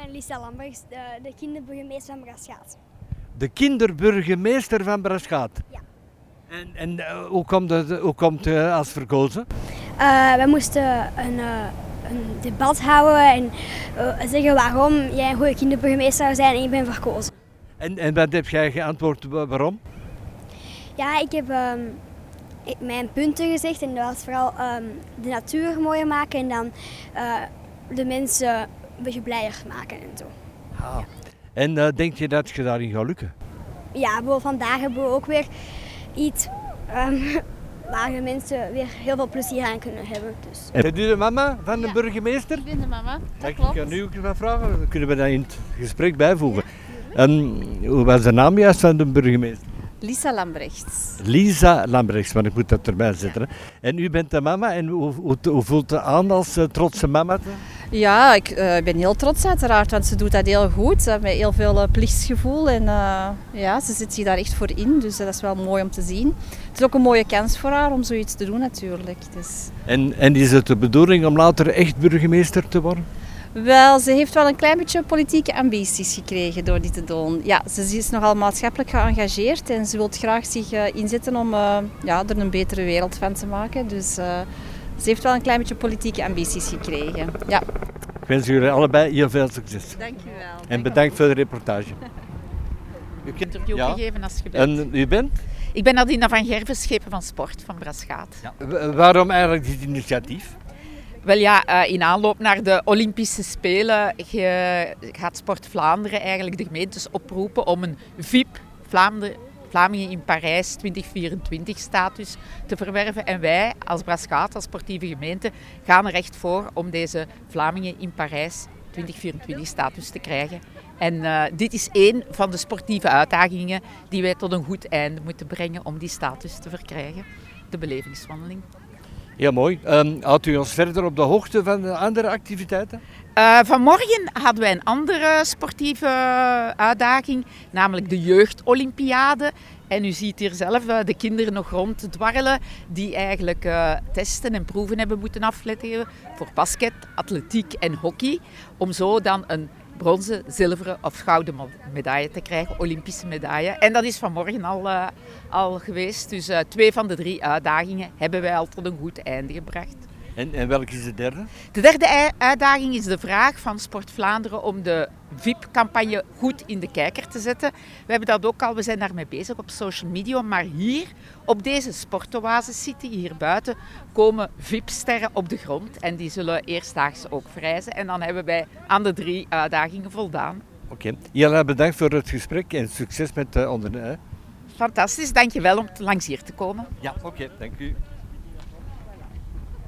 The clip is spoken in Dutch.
ben Lisa Lambrechts, de kinderburgemeester van Braschaat. De kinderburgemeester van Braschaat. Ja. En hoe komt u als verkozen? We moesten een debat houden en zeggen waarom jij een goede kinderburgemeester zou zijn en ik ben verkozen. En wat heb jij geantwoord, waarom? Ja, ik heb mijn punten gezegd en dat was vooral de natuur mooier maken en dan de mensen een beetje blijer maken en zo. Ah. En denk je dat je daarin gaat lukken? Ja, bijvoorbeeld vandaag hebben we ook weer iets waar de mensen weer heel veel plezier aan kunnen hebben. Dus. Bent u de mama van de burgemeester? Ik ben de mama, dat Ik klopt. ga nu ook eens wat vragen, dan kunnen we dat in het gesprek bijvoegen. Hoe was de naam juist van de burgemeester? Lisa Lambrechts. Lisa Lambrechts, maar ik moet dat erbij zetten. Hè. En u bent de mama en hoe voelt het aan als trotse mama? Ja, ik ben heel trots uiteraard, want ze doet dat heel goed. Met heel veel plichtsgevoel en ja, ze zet zich daar echt voor in. Dus dat is wel mooi om te zien. Het is ook een mooie kans voor haar om zoiets te doen natuurlijk. Dus. En is het de bedoeling om later echt burgemeester te worden? Wel, ze heeft wel een klein beetje politieke ambities gekregen door dit te doen. Ja, ze is nogal maatschappelijk geëngageerd en ze wil graag zich inzetten om er een betere wereld van te maken. Dus ze heeft wel een klein beetje politieke ambities gekregen. Ja. Ik wens jullie allebei heel veel succes. Dank je wel. En bedankt voor de reportage. Interview Ja. gegeven als je bent. En u bent? Ik ben Nadina van Gerven, schepen van sport van Braschaat. Waarom eigenlijk dit initiatief? Wel ja, in aanloop naar de Olympische Spelen gaat Sport Vlaanderen eigenlijk de gemeentes oproepen om een VIP, Vlamingen in Parijs 2024 status te verwerven. En wij als Braschaat, als sportieve gemeente, gaan er echt voor om deze Vlamingen in Parijs 2024 status te krijgen. En dit is één van de sportieve uitdagingen die wij tot een goed einde moeten brengen om die status te verkrijgen. De belevingswandeling. Heel mooi. Houdt u ons verder op de hoogte van de andere activiteiten? Vanmorgen hadden wij een andere sportieve uitdaging, namelijk de jeugdolympiade. En u ziet hier zelf de kinderen nog ronddwarrelen die eigenlijk testen en proeven hebben moeten afleggen voor basket, atletiek en hockey. Om zo dan een bronzen, zilveren of gouden medaille te krijgen, Olympische medaille. En dat is vanmorgen al geweest. Dus 2 van de 3 uitdagingen hebben wij al tot een goed einde gebracht. En welke is de derde? De derde uitdaging is de vraag van Sport Vlaanderen om de VIP-campagne goed in de kijker te zetten. We hebben dat ook al, we zijn daarmee bezig op social media, maar hier op deze sportoase City, hier buiten, komen VIP-sterren op de grond en die zullen eerstdaags ook verrijzen. En dan hebben wij aan de 3 uitdagingen voldaan. Oké. Jelle, bedankt voor het gesprek en succes met de onderneming. Fantastisch, dankjewel om langs hier te komen. Ja, oké, dank u.